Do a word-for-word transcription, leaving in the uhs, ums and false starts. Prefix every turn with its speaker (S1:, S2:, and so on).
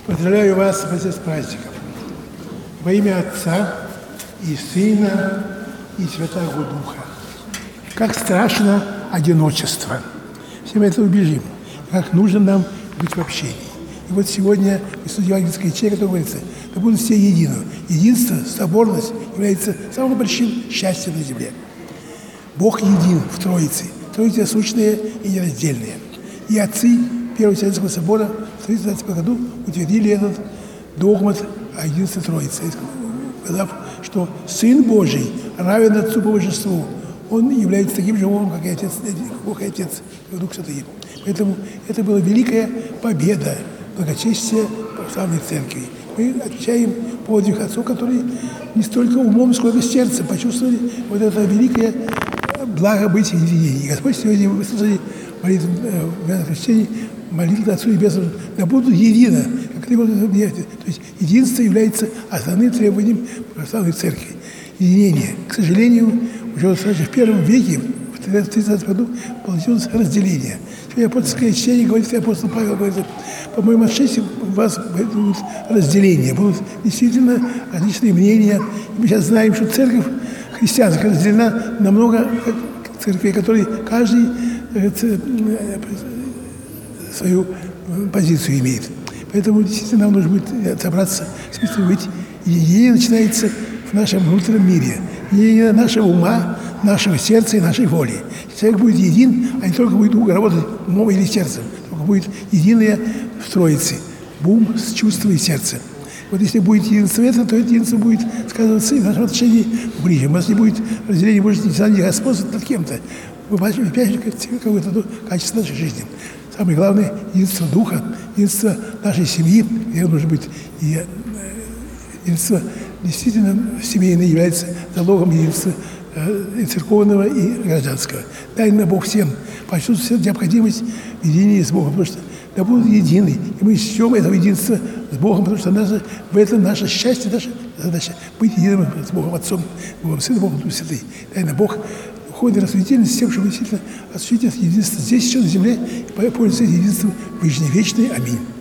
S1: Поздравляю вас с праздником. Во имя Отца и Сына и Святого Духа. Как страшно одиночество. Все мы это убежим. Как нужно нам быть в общении. И вот сегодня в Иисусе Евангельской речи, которая говорится, да будут все едины. Единство, соборность является самым большим счастьем на земле. Бог един в Троице. Троица сущные и нераздельные. И отцы Первого Вселенского собора в тысяча девятьсот тридцатом году утвердили этот догмат о единстве Троицы, сказав, что Сын Божий равен Отцу по божеству. Он является таким же Богом, как и Отец, Бог и Отец, как Дух Святой. Поэтому это была великая победа, благочестия православной церкви. Мы отмечаем подвиг отцов, которые не столько умом, сколько сердцем почувствовали вот это великое благо быть в единении. Господь сегодня выслушали молитву в крещении, молитву Отцу Небесному, да будут едино, как ты можешь объявить. То есть единство является основным требованием православной церкви. Единение. К сожалению, уже в первом веке, в тридцатом году, получилось разделение. Сегодня апостольское чтение говорит, апостол Павел говорит, по моему отчету у вас будут разделения, будут действительно различные мнения. И мы сейчас знаем, что церковь христианская разделена на много церквей, которые каждый свою позицию имеет. Поэтому действительно нам нужно будет собраться, в смысле быть. Единение начинается в нашем внутреннем мире. Единение нашего ума, нашего сердца и нашей воли. Если человек будет един, а не только будет работать умом или сердцем, только будет единое в Троице. Ум, чувство и сердце. Вот если будет единство это, то это единство будет сказываться и в нашем отношении ближе. Если будет разделение, может, не господствовать над кем-то, вы бачите опять какое-то качество нашей жизни. Самое главное – единство духа, единство нашей семьи, где нужно быть. И единство действительно семейное является залогом единства и церковного, и гражданского. Дай на Бог всем почувствовать необходимость единения с Богом, потому что да будут едины, и мы ищем этого единства с Богом, потому что наше, в этом наше счастье, наша задача быть единым с Богом Отцом, Богом Сыном, Богом Духом Святым. Дай на Бог уходит рассудительность с тем, чтобы действительно осуществить это единство здесь, еще на земле, и пользоваться единством в жизни вечной. Аминь.